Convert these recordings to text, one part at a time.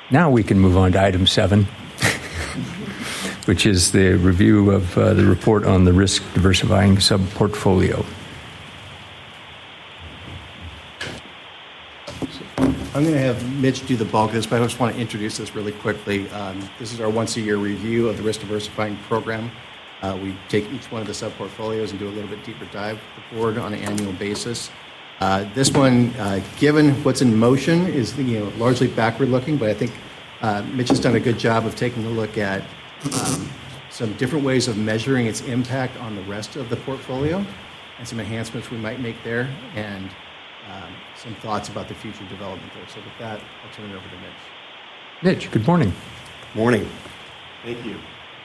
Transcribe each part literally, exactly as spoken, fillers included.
Now we can move on to item seven, which is the review of uh, the report on the risk diversifying sub-portfolio. I'm going to have Mitch do the bulk of this, but I just want to introduce this really quickly. Um, this is our once-a-year review of the risk diversifying program. Uh, we take each one of the sub-portfolios and do a little bit deeper dive with the board on an annual basis. Uh, this one, uh, given what's in motion, is you know largely backward-looking, but I think uh, Mitch has done a good job of taking a look at um, some different ways of measuring its impact on the rest of the portfolio and some enhancements we might make there, and um, some thoughts about the future development there. So with that, I'll turn it over to Mitch. Mitch, good morning. Morning. Thank you.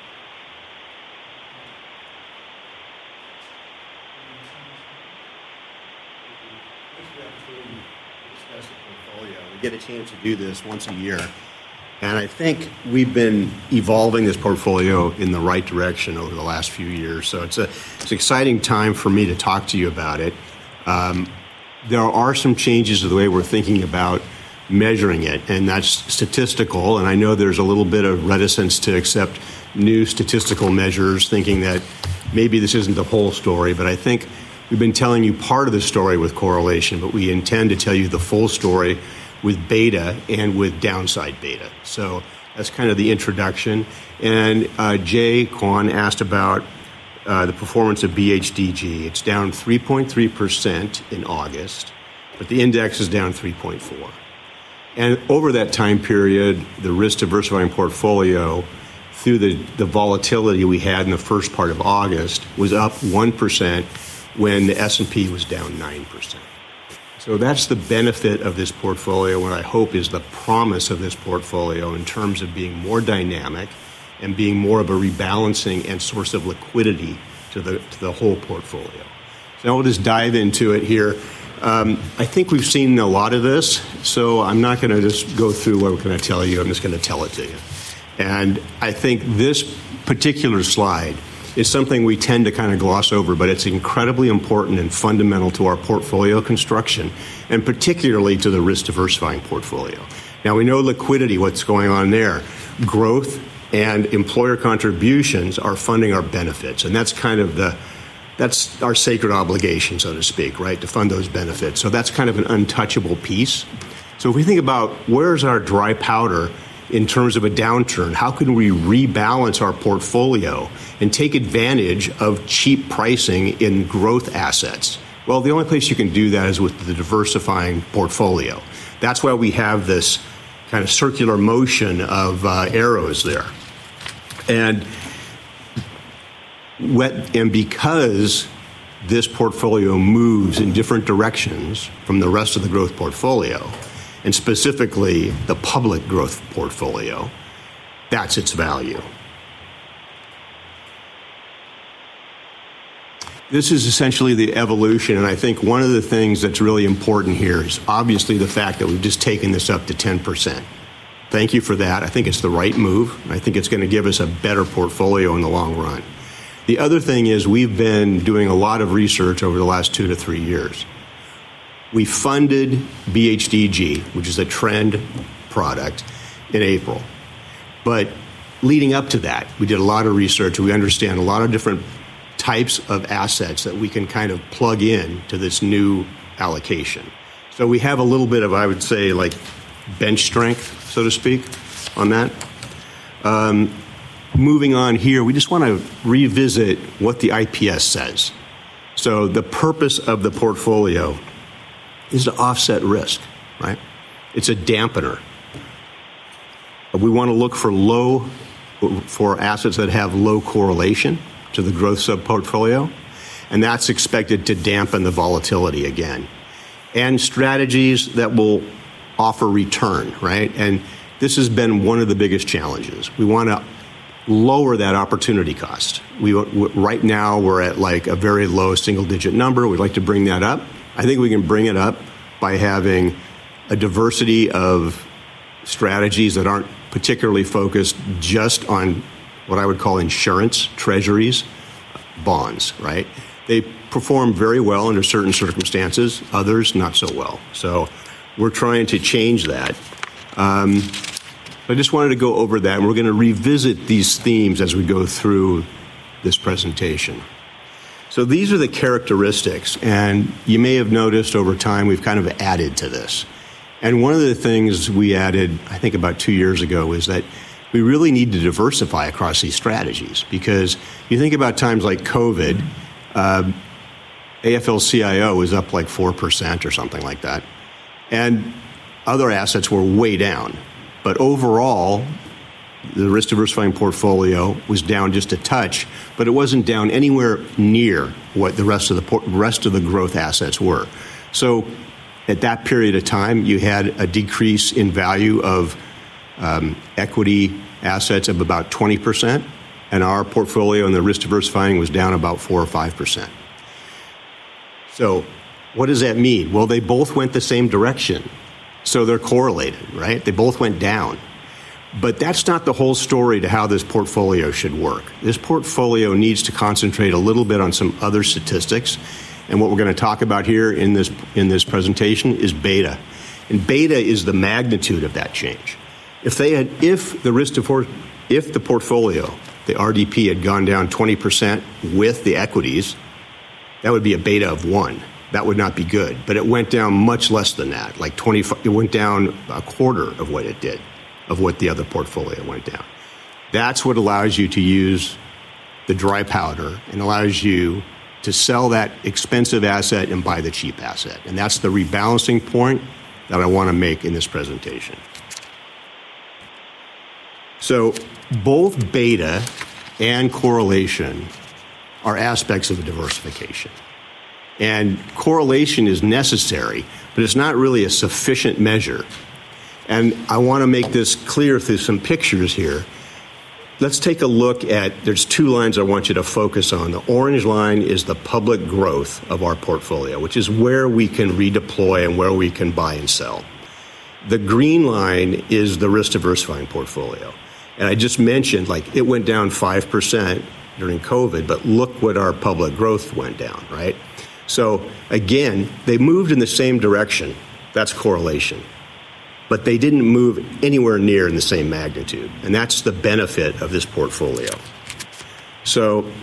We get a chance to do this once a year. And I think we've been evolving this portfolio in the right direction over the last few years. So it's, a, it's an exciting time for me to talk to you about it. Um, there are some changes to the way we're thinking about measuring it, and that's statistical. And I know there's a little bit of reticence to accept new statistical measures, thinking that maybe this isn't the whole story. But I think we've been telling you part of the story with correlation, but we intend to tell you the full story with beta and with downside beta. So that's kind of the introduction. And uh, Jay Kwan asked about uh, the performance of B H D G. It's down three point three percent in August, but the index is down three point four. And over that time period, the risk diversifying portfolio, through the, the volatility we had in the first part of August, was up one percent when the S and P was down nine percent. So that's the benefit of this portfolio, what I hope is the promise of this portfolio in terms of being more dynamic and being more of a rebalancing and source of liquidity to the, to the whole portfolio. So now we'll just dive into it here. Um, I think we've seen a lot of this, so I'm not going to just go through what we're going to tell you. I'm just going to tell it to you. And I think this particular slide is something we tend to kind of gloss over, but it's incredibly important and fundamental to our portfolio construction, and particularly to the risk diversifying portfolio. Now, we know liquidity, what's going on there. Growth and employer contributions are funding our benefits, and that's kind of the that's our sacred obligation, so to speak, right, to fund those benefits. So that's kind of an untouchable piece. So if we think about where's our dry powder in terms of a downturn, how can we rebalance our portfolio and take advantage of cheap pricing in growth assets? Well, the only place you can do that is with the diversifying portfolio. That's why we have this kind of circular motion of uh, arrows there. And, what, and because this portfolio moves in different directions from the rest of the growth portfolio, and specifically the public growth portfolio, that's its value. This is essentially the evolution, and I think one of the things that's really important here is obviously the fact that we've just taken this up to ten percent. Thank you for that. I think it's the right move. I think it's going to give us a better portfolio in the long run. The other thing is we've been doing a lot of research over the last two to three years. We funded B H D G, which is a trend product, in April. But leading up to that, we did a lot of research. We understand a lot of different types of assets that we can kind of plug in to this new allocation. So we have a little bit of, I would say, like bench strength, so to speak, on that. Um, moving on here, we just want to revisit what the I P S says. So the purpose of the portfolio is to offset risk, right? It's a dampener. We want to look for low, for assets that have low correlation to the growth sub-portfolio, and that's expected to dampen the volatility again. And strategies that will offer return, right? And this has been one of the biggest challenges. We want to lower that opportunity cost. We right now we're at like a very low single-digit number. We'd like to bring that up. I think we can bring it up by having a diversity of strategies that aren't particularly focused just on what I would call insurance, treasuries, bonds, right? They perform very well under certain circumstances, others not so well. So we're trying to change that. Um, So I just wanted to go over that, and we're going to revisit these themes as we go through this presentation. So these are the characteristics, and you may have noticed over time we've kind of added to this. And one of the things we added, I think about two years ago, is that we really need to diversify across these strategies, because you think about times like COVID, uh, A F L C I O was up like four percent or something like that, and other assets were way down. But overall, the risk diversifying portfolio was down just a touch, but it wasn't down anywhere near what the rest of the por- rest of the growth assets were. So at that period of time, you had a decrease in value of um, equity assets of about twenty percent, and our portfolio in the risk diversifying was down about four or five percent. So what does that mean? Well, they both went the same direction. So they're correlated, right? They both went down. But that's not the whole story to how this portfolio should work. This portfolio needs to concentrate a little bit on some other statistics. And what we're going to talk about here in this in this presentation is beta. And beta is the magnitude of that change. If they had, if the risk to, if the portfolio, the R D P, had gone down twenty percent with the equities, that would be a beta of one. That would not be good. But it went down much less than that, like twenty. It went down a quarter of what it did, of what the other portfolio went down. That's what allows you to use the dry powder and allows you to sell that expensive asset and buy the cheap asset. And that's the rebalancing point that I want to make in this presentation. So both beta and correlation are aspects of a diversification. And correlation is necessary, but it's not really a sufficient measure. And I want to make this clear through some pictures here. Let's take a look at, there's two lines I want you to focus on. The orange line is the public growth of our portfolio, which is where we can redeploy and where we can buy and sell. The green line is the risk diversifying portfolio. And I just mentioned, like, it went down five percent during COVID, but look what our public growth went down, right? So again, they moved in the same direction. That's correlation. But they didn't move anywhere near in the same magnitude. And that's the benefit of this portfolio. So,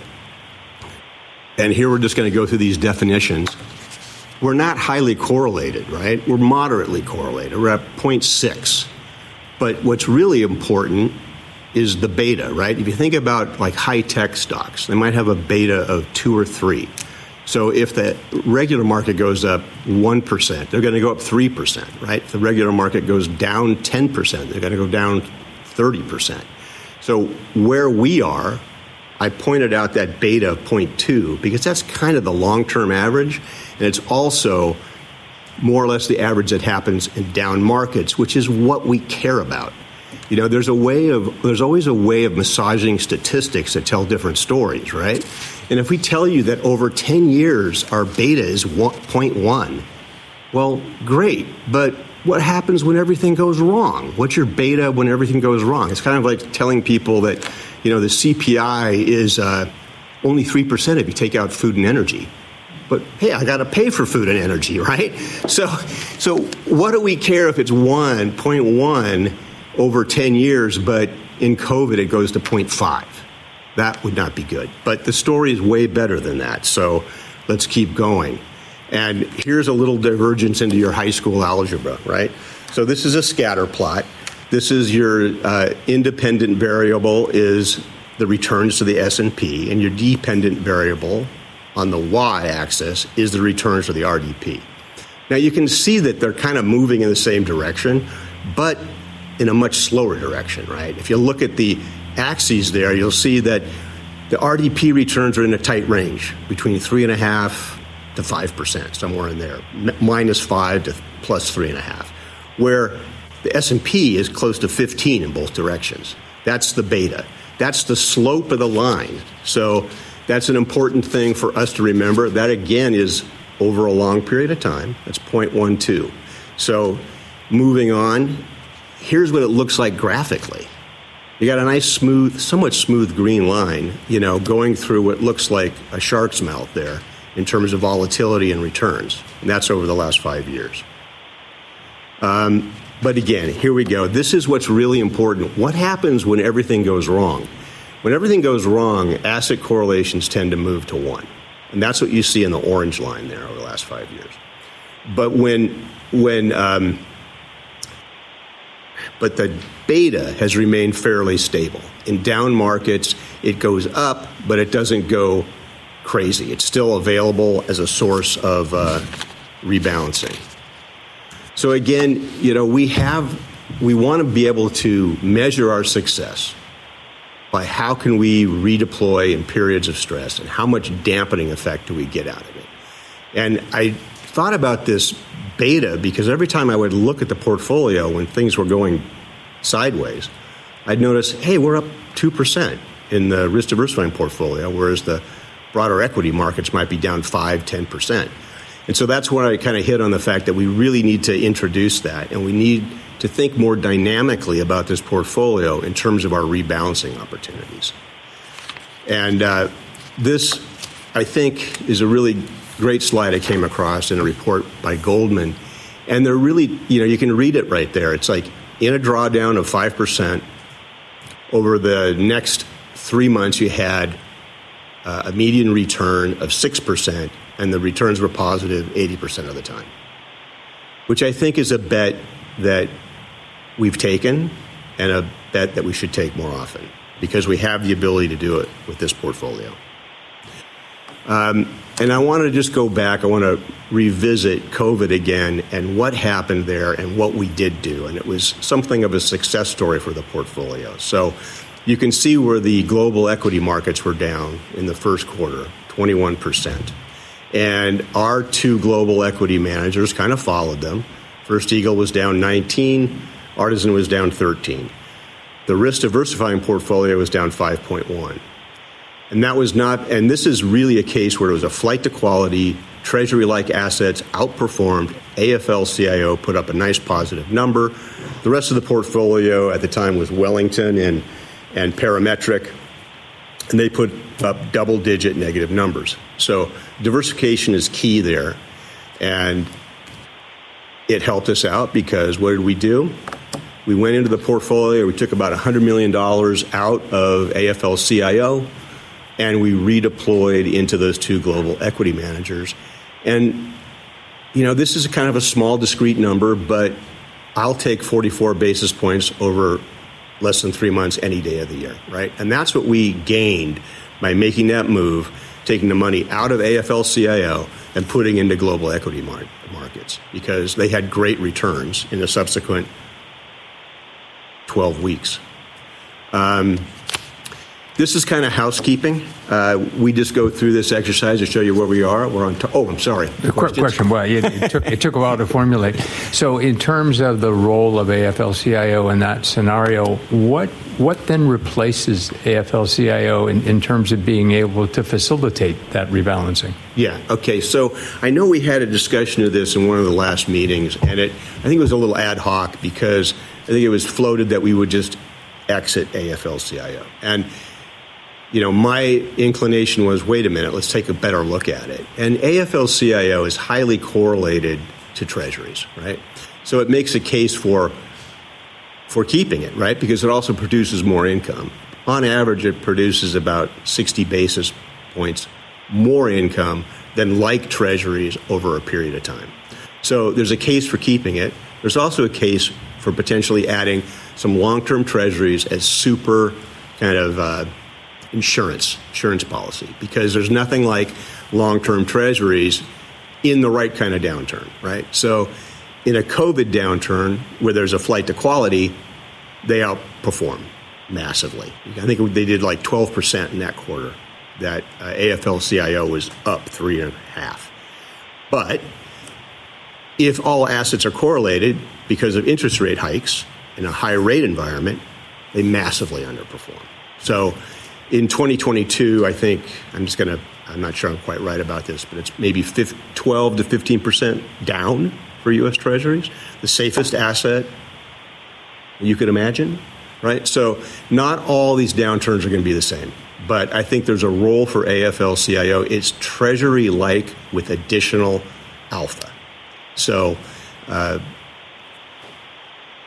and here we're just going to go through these definitions. We're not highly correlated, right? We're moderately correlated. We're at zero point six. But what's really important is the beta, right? If you think about like high-tech stocks, they might have a beta of two or three. So if the regular market goes up one percent, they're going to go up three percent, right? If the regular market goes down ten percent, they're going to go down thirty percent. So where we are, I pointed out that beta of zero point two because that's kind of the long-term average, and it's also more or less the average that happens in down markets, which is what we care about. You know, there's a way of, there's always a way of massaging statistics that tell different stories, right? And if we tell you that over ten years, our beta is zero point one, well, great. But what happens when everything goes wrong? What's your beta when everything goes wrong? It's kind of like telling people that, you know, the C P I is uh, only three percent if you take out food and energy. But hey, I got to pay for food and energy, right? So, so what do we care if it's one point one over ten years, but in COVID it goes to zero point five? That would not be good. But the story is way better than that. So let's keep going. And here's a little divergence into your high school algebra, right? So this is a scatter plot. This is your uh, independent variable is the returns to the S and P, and your dependent variable on the y-axis is the returns to the R D P. Now you can see that they're kind of moving in the same direction, but in a much slower direction, right? If you look at the axes there, you'll see that the R D P returns are in a tight range between three and a half to five percent, somewhere in there, minus five to plus three and a half, where the S and P is close to fifteen in both directions. That's the beta. That's the slope of the line. So that's an important thing for us to remember. That, again, is over a long period of time. That's zero point one two. So moving on, here's what it looks like graphically. You got a nice, smooth, somewhat smooth green line, you know, going through what looks like a shark's mouth there in terms of volatility and returns. And that's over the last five years. Um, But again, here we go. This is what's really important. What happens when everything goes wrong? When everything goes wrong, asset correlations tend to move to one. And that's what you see in the orange line there over the last five years. But when, when, um, but the beta has remained fairly stable. In down markets, it goes up, but it doesn't go crazy. It's still available as a source of uh, rebalancing. So again, you know, we have, we want to be able to measure our success by how can we redeploy in periods of stress and how much dampening effect do we get out of it. And I thought about this beta because every time I would look at the portfolio when things were going sideways, I'd notice, hey, we're up two percent in the risk diversifying portfolio, whereas the broader equity markets might be down five, ten percent. And so that's where I kind of hit on the fact that we really need to introduce that, and we need to think more dynamically about this portfolio in terms of our rebalancing opportunities. And uh, this, I think, is a really great slide I came across in a report by Goldman. And they're really, you know, you can read it right there. It's like in a drawdown of five percent, over the next three months you had uh, a median return of six percent, and the returns were positive eighty percent of the time, which I think is a bet that we've taken and a bet that we should take more often because we have the ability to do it with this portfolio. Um, and I want to just go back. I want to revisit COVID again and what happened there and what we did do. And it was something of a success story for the portfolio. So you can see where the global equity markets were down in the first quarter, twenty-one percent. And our two global equity managers kind of followed them. First Eagle was down nineteen, Artisan was down thirteen. The risk diversifying portfolio was down five point one. And that was not, and this is really a case where it was a flight to quality, treasury-like assets outperformed. A F L C I O put up a nice positive number. The rest of the portfolio at the time was Wellington and, and Parametric, and they put up double-digit negative numbers. So diversification is key there, and it helped us out because what did we do? We went into the portfolio, we took about one hundred million dollars out of A F L C I O, and we redeployed into those two global equity managers. And, you know, this is kind of a small, discrete number, but I'll take forty-four basis points over less than three months any day of the year, right? And that's what we gained by making that move, taking the money out of A F L C I O and putting into global equity mar- markets because they had great returns in the subsequent twelve weeks. Um, This is kind of housekeeping. Uh, we just go through this exercise to show you where we are. We're on. T- oh, I'm sorry. The question. Well, it, it took it took a while to formulate. So, in terms of the role of A F L C I O in that scenario, what what then replaces A F L C I O in, in terms of being able to facilitate that rebalancing? Yeah. Okay. So I know we had a discussion of this in one of the last meetings, and it I think it was a little ad hoc because I think it was floated that we would just exit A F L C I O. And you know, my inclination was, wait a minute, let's take a better look at it. And A F L C I O is highly correlated to treasuries, right? So it makes a case for for keeping it, right? Because it also produces more income. On average, it produces about sixty basis points more income than like treasuries over a period of time. So there's a case for keeping it. There's also a case for potentially adding some long-term treasuries as super kind of uh, insurance, insurance policy, because there's nothing like long-term treasuries in the right kind of downturn, right? So in a COVID downturn where there's a flight to quality, they outperform massively. I think they did like twelve percent in that quarter. That uh, A F L C I O was up three and a half. But if all assets are correlated because of interest rate hikes in a high rate environment, they massively underperform. So in twenty twenty-two, I think, I'm just going to, I'm not sure I'm quite right about this, but it's maybe twelve to fifteen percent down for U S Treasuries, the safest asset you could imagine, right? So not all these downturns are going to be the same, but I think there's a role for A F L C I O. It's Treasury-like with additional alpha. So uh,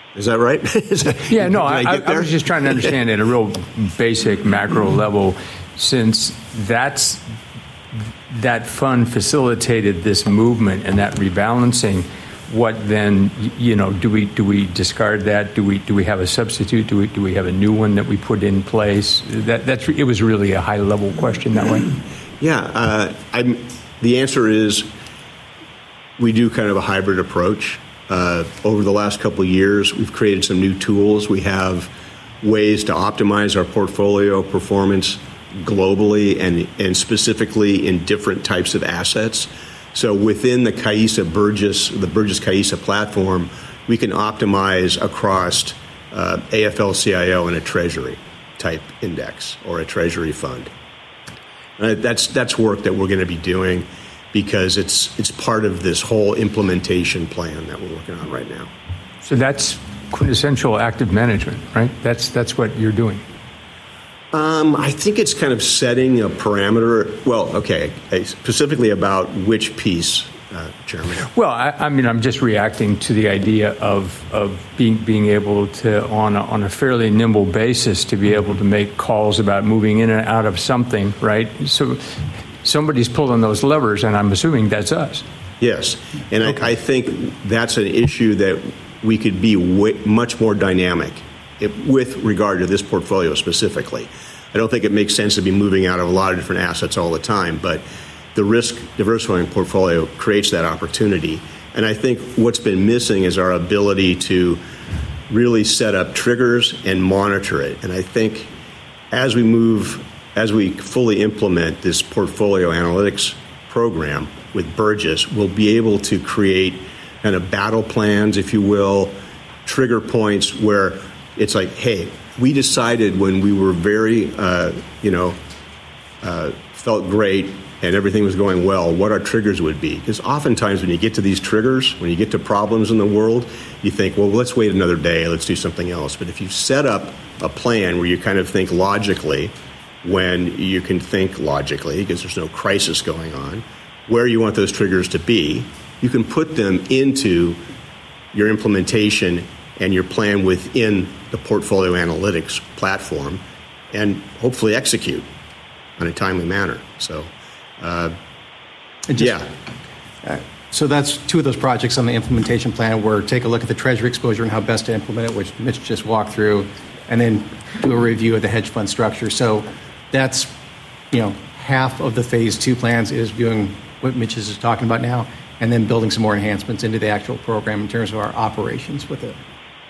Is that right? Is that, Yeah, no, did I, get I, I was just trying to understand at a real basic macro level, since that's that fund facilitated this movement and that rebalancing. What then? You know, do we do we discard that? Do we do we have a substitute? Do we do we have a new one that we put in place? That that's it was really a high level question that way. Yeah, uh, I'm, the answer is we do kind of a hybrid approach. Uh, over the last couple of years, we've created some new tools. We have ways to optimize our portfolio performance globally and, and specifically in different types of assets. So within the Caissa Burgiss, the Burgiss Caissa platform, we can optimize across uh, A F L C I O and a treasury type index or a treasury fund. Uh, that's that's work that we're going to be doing because it's it's part of this whole implementation plan that we're working on right now. So that's quintessential active management, right? That's that's what you're doing. Um, I think it's kind of setting a parameter. Well, okay, specifically about which piece, uh, Chairman. Well, I, I mean, I'm just reacting to the idea of of being being able to, on a, on a fairly nimble basis, to be able to make calls about moving in and out of something, right? So somebody's pulling those levers, and I'm assuming that's us. Yes, and okay. I, I think that's an issue that we could be w- much more dynamic It, with regard to this portfolio specifically. I don't think it makes sense to be moving out of a lot of different assets all the time, but the risk diversifying portfolio creates that opportunity. And I think what's been missing is our ability to really set up triggers and monitor it. And I think as we move, as we fully implement this portfolio analytics program with Burgiss, we'll be able to create kind of battle plans, if you will, trigger points where it's like, hey, we decided when we were very, uh, you know, uh, felt great and everything was going well, what our triggers would be. Because oftentimes when you get to these triggers, when you get to problems in the world, you think, well, let's wait another day, let's do something else. But if you set up a plan where you kind of think logically, when you can think logically, because there's no crisis going on, where you want those triggers to be, you can put them into your implementation and your plan within the portfolio analytics platform and hopefully execute in a timely manner. So, uh, just, yeah. Uh, so that's two of those projects on the implementation plan where take a look at the treasury exposure and how best to implement it, which Mitch just walked through, and then do a review of the hedge fund structure. So that's, you know, half of the phase two plans is doing what Mitch is talking about now, and then building some more enhancements into the actual program in terms of our operations with it.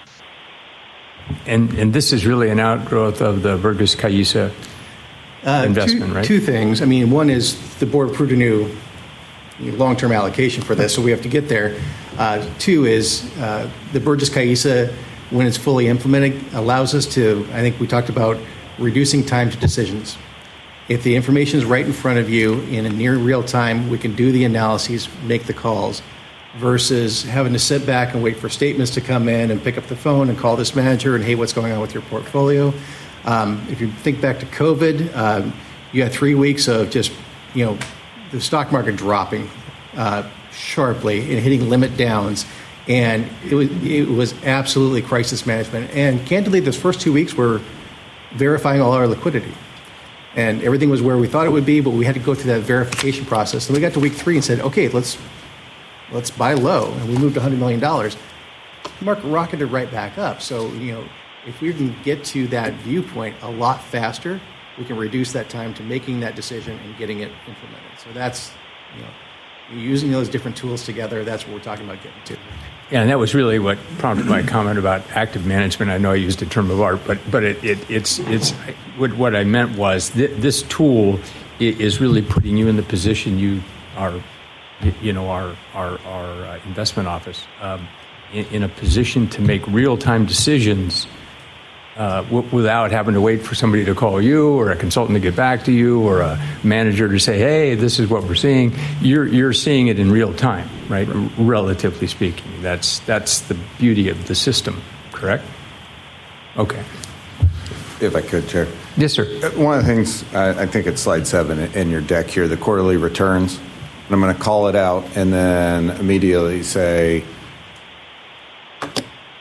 And and this is really an outgrowth of the Burgiss Caissa uh, investment, two, right? Two things. I mean, one is the board approved a new long-term allocation for this, so we have to get there. Uh, two is uh, the Burgiss Caissa, when it's fully implemented, allows us to, I think we talked about reducing time to decisions. If the information is right in front of you in a near real time, we can do the analyses, make the calls, versus having to sit back and wait for statements to come in and pick up the phone and call this manager and, hey, what's going on with your portfolio? Um, if you think back to COVID, um, you had three weeks of just, you know, the stock market dropping uh, sharply and hitting limit downs. And it was, it was absolutely crisis management. And candidly, those first two weeks were verifying all our liquidity. And everything was where we thought it would be, but we had to go through that verification process. And we got to week three and said, okay, let's let's buy low. And we moved one hundred million dollars. The market rocketed right back up. So, you know, if we can get to that viewpoint a lot faster, we can reduce that time to making that decision and getting it implemented. So that's, you know, using those different tools together, that's what we're talking about getting to. Yeah, and that was really what prompted my comment about active management. I know I used a term of art, but but it, it it's it's what what I meant was th- this tool is really putting you in the position you are, you know, our our our uh, investment office um, in, in a position to make real time decisions. Uh, w- without having to wait for somebody to call you or a consultant to get back to you or a manager to say, hey, this is what we're seeing. You're you're seeing it in real time, right? right. R- relatively speaking. That's that's the beauty of the system, correct? Okay. If I could, Chair. Yes, sir. One of the things, uh, I think it's slide seven in your deck here, the quarterly returns. And I'm going to call it out and then immediately say,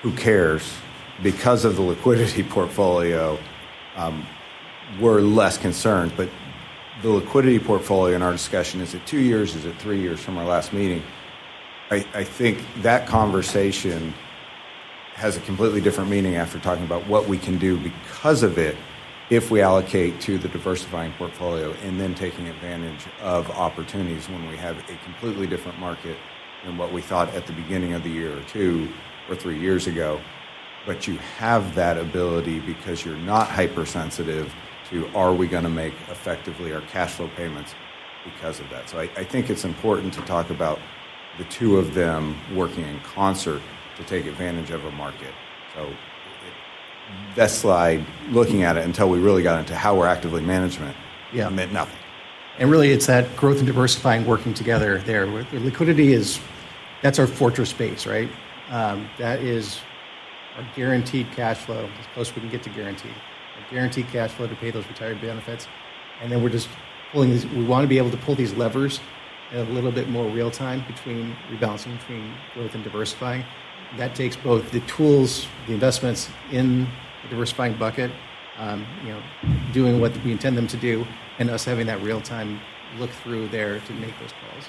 who cares? Because of the liquidity portfolio, um, we're less concerned. But the liquidity portfolio in our discussion, is it two years, is it three years from our last meeting? I, I think that conversation has a completely different meaning after talking about what we can do because of it if we allocate to the diversifying portfolio and then taking advantage of opportunities when we have a completely different market than what we thought at the beginning of the year or two or three years ago. But you have that ability because you're not hypersensitive to are we going to make effectively our cash flow payments because of that. So I, I think it's important to talk about the two of them working in concert to take advantage of a market. So it, that slide, looking at it until we really got into how we're actively management, Yeah. meant nothing. And really, it's that growth and diversifying working together there. The liquidity is, that's our fortress base, right? Um, that is our guaranteed cash flow, as close as we can get to guaranteed. Our guaranteed cash flow to pay those retired benefits. And then we're just pulling these, we want to be able to pull these levers in a little bit more real time between rebalancing between growth and diversifying. That takes both the tools, the investments in the diversifying bucket, um, you know, doing what we intend them to do, and us having that real time look through there to make those calls.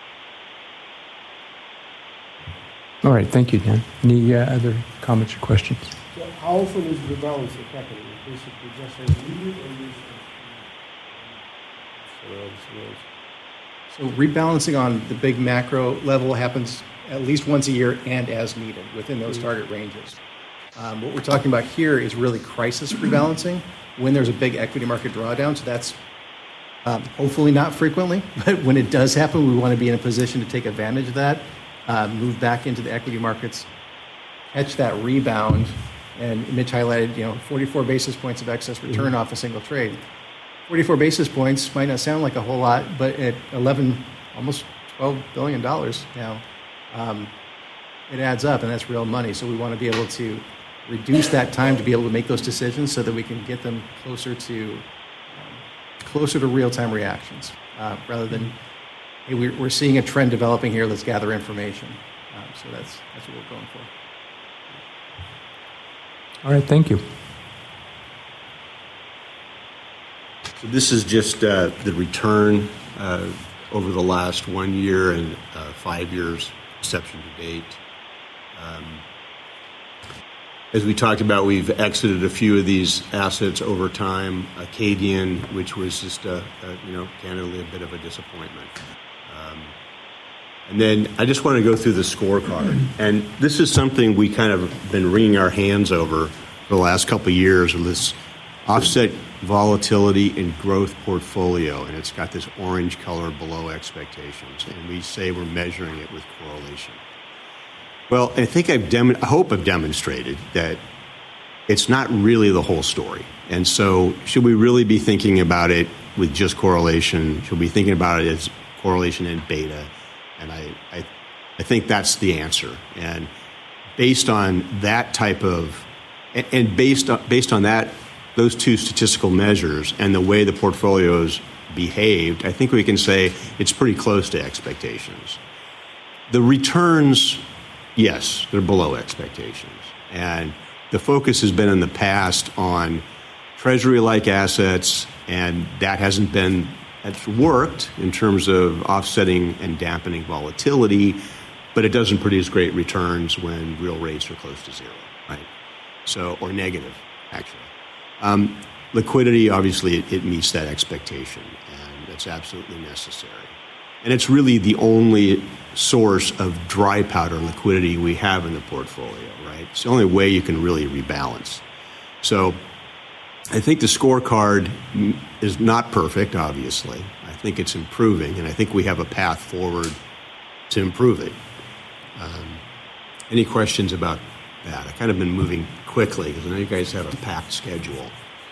All right, thank you, Dan. Any uh, other comments or questions? So how often is rebalancing happening? Basically just as needed or is it? So rebalancing on the big macro level happens at least once a year and as needed within those target ranges. Um, what we're talking about here is really crisis rebalancing when there's a big equity market drawdown. So that's um, hopefully not frequently, but when it does happen, we want to be in a position to take advantage of that, uh, move back into the equity markets, catch that rebound. And Mitch highlighted, you know, forty-four basis points of excess return mm-hmm. off a single trade. forty-four basis points might not sound like a whole lot, but at eleven, almost twelve billion dollars now, um, it adds up, and that's real money. So we want to be able to reduce that time to be able to make those decisions so that we can get them closer to um, closer to real-time reactions, uh, rather than, hey, we're, we're seeing a trend developing here, let's gather information. Um, so that's that's what we're going for. All right, thank you. So this is just uh, the return uh, over the last one year and uh, five years, inception to date. Um, as we talked about, we've exited a few of these assets over time. Acadian, which was just, a, a, you know, candidly a bit of a disappointment. Um, and then I just want to go through the scorecard. And this is something we kind of been wringing our hands over for the last couple of years, with this offset volatility and growth portfolio, and it's got this orange color below expectations, and we say we're measuring it with correlation. Well, I think I've dem- I hope I've demonstrated that it's not really the whole story. And so should we really be thinking about it with just correlation? Should we be thinking about it as correlation and beta? And I, I, I think that's the answer. And based on that type of, and, and based on, based on that, those two statistical measures and the way the portfolios behaved, I think we can say it's pretty close to expectations. The returns, yes, they're below expectations. And the focus has been in the past on treasury-like assets, and that hasn't been, it's worked in terms of offsetting and dampening volatility, but it doesn't produce great returns when real rates are close to zero, right? So, or negative, actually. Um, liquidity, obviously, it, it meets that expectation, and that's absolutely necessary. And it's really the only source of dry powder liquidity we have in the portfolio, right? It's the only way you can really rebalance. So I think the scorecard is not perfect, obviously. I think it's improving, and I think we have a path forward to improve it. Um, any questions about that? I've kind of been moving quickly because I know you guys have a packed schedule.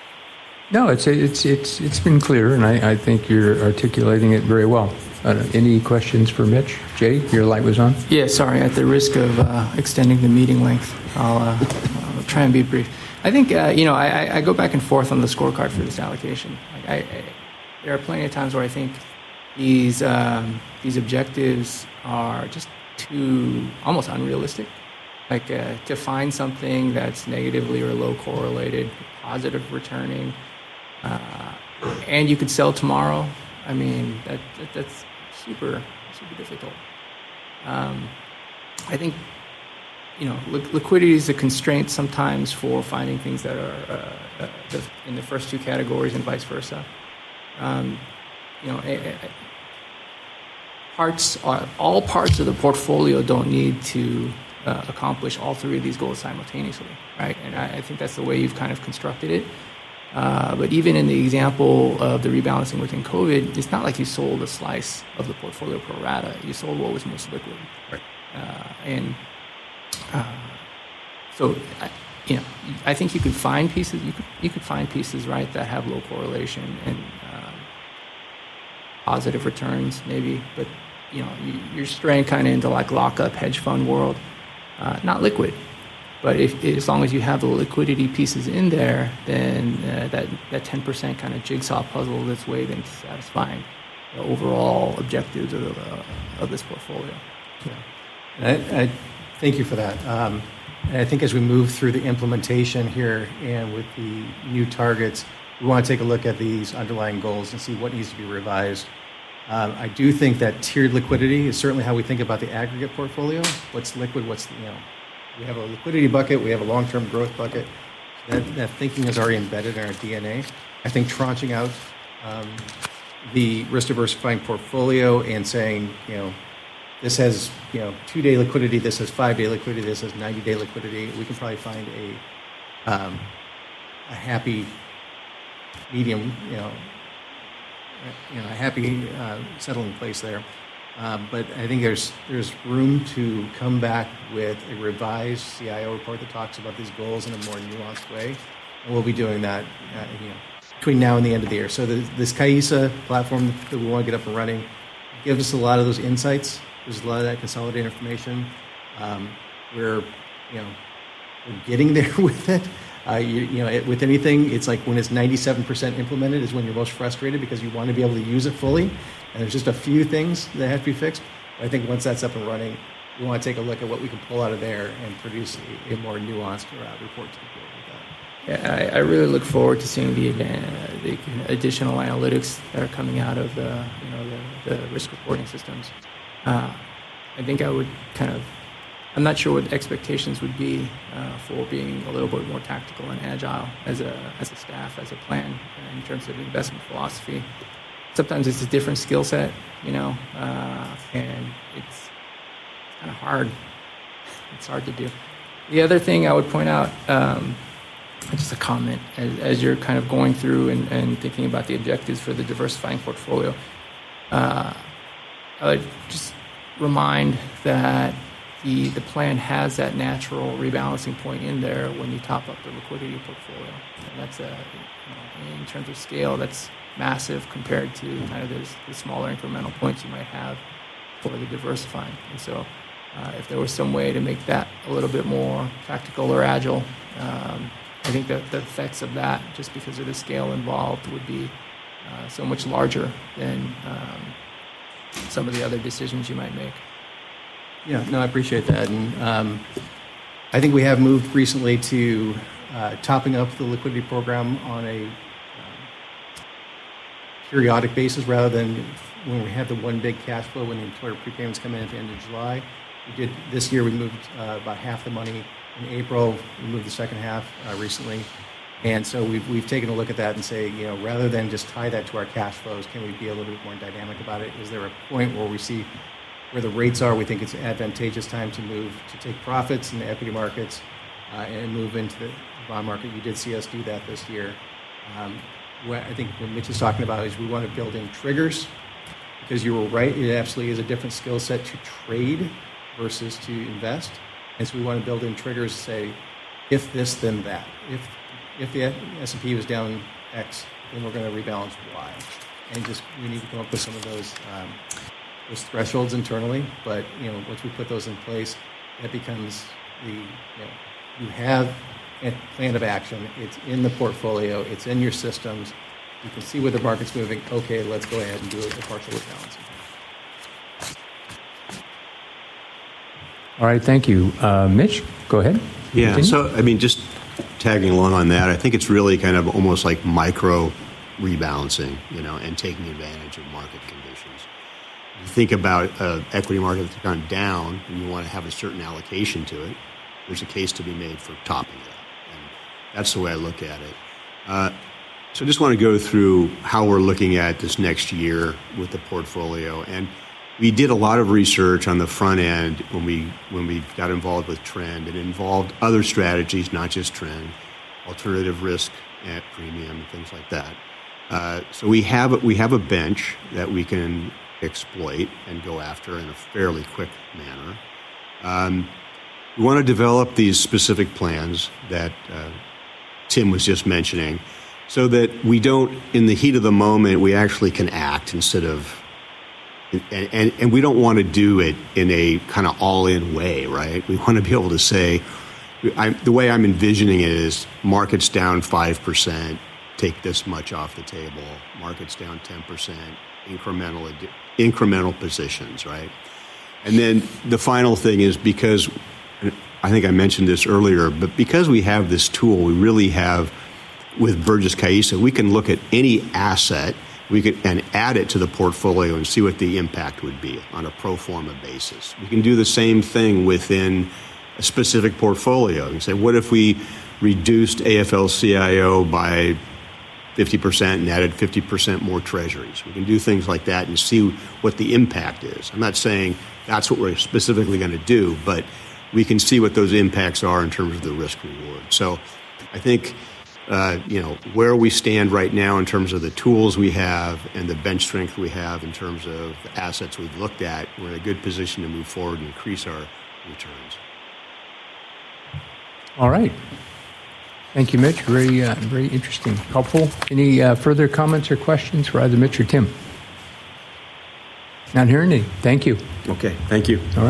No, it's it's it's it's been clear, and I, I think you're articulating it very well. Uh, any questions for Mitch? Jay, your light was on. Yeah, sorry. At the risk of uh, extending the meeting length, I'll, uh, I'll try and be brief. I think uh, you know I, I go back and forth on the scorecard for this allocation. Like I, I, there are plenty of times where I think these um, these objectives are just too almost unrealistic. Like uh, to find something that's negatively or low correlated, positive returning, uh, and you could sell tomorrow. I mean, that, that that's super super difficult. Um, I think, you know, li- liquidity is a constraint sometimes for finding things that are uh, uh, the, in the first two categories and vice versa. Um, you know, a, a, parts are, all parts of the portfolio don't need to uh, accomplish all three of these goals simultaneously, right? And I, I think that's the way you've kind of constructed it. Uh, but even in the example of the rebalancing within COVID, it's not like you sold a slice of the portfolio pro rata. You sold what was most liquid. Right. Uh, and uh, so, I, you know, I think you could find pieces. You could you could find pieces, right, that have low correlation and um, positive returns, maybe. But you know, you, you're straying kind of into like lockup hedge fund world, uh, not liquid. But if, as long as you have the liquidity pieces in there, then uh, that that ten percent kind of jigsaw puzzle that's weighed into satisfying the overall objectives of, uh, of this portfolio. Yeah. I, I thank you for that. Um, and I think as we move through the implementation here and with the new targets, we want to take a look at these underlying goals and see what needs to be revised. Um, I do think that tiered liquidity is certainly how we think about the aggregate portfolio. What's liquid? What's, you know, we have a liquidity bucket, we have a long-term growth bucket. That, that thinking is already embedded in our D N A. I think tranching out um, the risk diversifying portfolio and saying, you know, this has, you know, two-day liquidity, this has five-day liquidity, this has ninety-day liquidity. We can probably find a um, a happy medium, you know, you know, a happy uh, settling place there. Um, but I think there's there's room to come back with a revised C I O report that talks about these goals in a more nuanced way, and we'll be doing that, uh, you know, between now and the end of the year. So the, this CAISA platform that we want to get up and running gives us a lot of those insights. There's a lot of that consolidated information. Um, we're, you know, we're getting there with it. Uh, you, you know, it, with anything, it's like when it's ninety-seven percent implemented is when you're most frustrated because you want to be able to use it fully. And there's just a few things that have to be fixed. But I think once that's up and running, we want to take a look at what we can pull out of there and produce a, a more nuanced uh, report to the board with that. Yeah, I, I really look forward to seeing the, uh, the additional analytics that are coming out of the, you know, the, the risk reporting systems. Uh, I think I would kind of, I'm not sure what expectations would be uh, for being a little bit more tactical and agile as a as a staff, as a plan in terms of investment philosophy. Sometimes it's a different skill set, you know, uh, and it's kind of hard. It's hard to do. The other thing I would point out, um, just a comment, as, as you're kind of going through and, and thinking about the objectives for the diversifying portfolio, uh, I would just remind that the the plan has that natural rebalancing point in there when you top up the liquidity portfolio. And that's a, you know, in terms of scale, that's massive compared to kind of those, the smaller incremental points you might have for the diversifying. And so uh, if there was some way to make that a little bit more tactical or agile, um, I think that the effects of that, just because of the scale involved, would be uh, so much larger than um, some of the other decisions you might make. Yeah, no, I appreciate that. And um, I think we have moved recently to uh, topping up the liquidity program on a periodic basis rather than when we have the one big cash flow when the employer prepayments come in at the end of July. We did this year. We moved uh, about half the money in April. We moved the second half uh, recently, and so we've we've taken a look at that and say, you know, rather than just tie that to our cash flows, can we be a little bit more dynamic about it? Is there a point where we see where the rates are? We think it's an advantageous time to move to take profits in the equity markets uh, and move into the bond market. You did see us do that this year. Um, What I think what Mitch is talking about is we want to build in triggers, because you were right, it absolutely is a different skill set to trade versus to invest. And so we want to build in triggers to say, if this, then that. If if the S and P was down X, then we're going to rebalance Y. And just we need to come up with some of those um, those thresholds internally. But you know, once we put those in place, that becomes the, you know, you have a plan of action. It's in the portfolio. It's in your systems. You can see where the market's moving. Okay, let's go ahead and do a partial rebalancing. All right, thank you. Uh, Mitch, Go ahead. Yeah, Continue. so, I mean, just tagging along on that, I think it's really kind of almost like micro rebalancing, you know, and taking advantage of market conditions. You think about an equity market that's gone down and you want to have a certain allocation to it, there's a case to be made for topping it up. And that's the way I look at it. Uh, so I just want to go through how we're looking at this next year with the portfolio. And we did a lot of research on the front end when we when we got involved with trend. It involved other strategies, not just trend, alternative risk at premium, things like that. Uh, so we have we have a bench that we can exploit and go after in a fairly quick manner. Um, we want to develop these specific plans that uh, Tim was just mentioning, so that we don't, in the heat of the moment, we actually can act instead of. And, and, and we don't want to do it in a kind of all-in way, right? We want to be able to say, I, the way I'm envisioning it is markets down five percent, take this much off the table. Markets down ten percent, incremental incremental positions, right? And then the final thing is, because, I think I mentioned this earlier, but because we have this tool, we really have, with Burgess Caissa, we can look at any asset we could and add it to the portfolio and see what the impact would be on a pro forma basis. We can do the same thing within a specific portfolio and say, what if we reduced A F L C I O by fifty percent and added fifty percent more treasuries? We can do things like that and see what the impact is. I'm not saying that's what we're specifically going to do, but we can see what those impacts are in terms of the risk reward. So I think Uh, you know, where we stand right now in terms of the tools we have and the bench strength we have in terms of the assets we've looked at, we're in a good position to move forward and increase our returns. All right. Thank you, Mitch. Very, uh, very interesting, helpful. Any uh, further comments or questions for either Mitch or Tim? Not hearing any. Thank you. Okay, thank you. All right.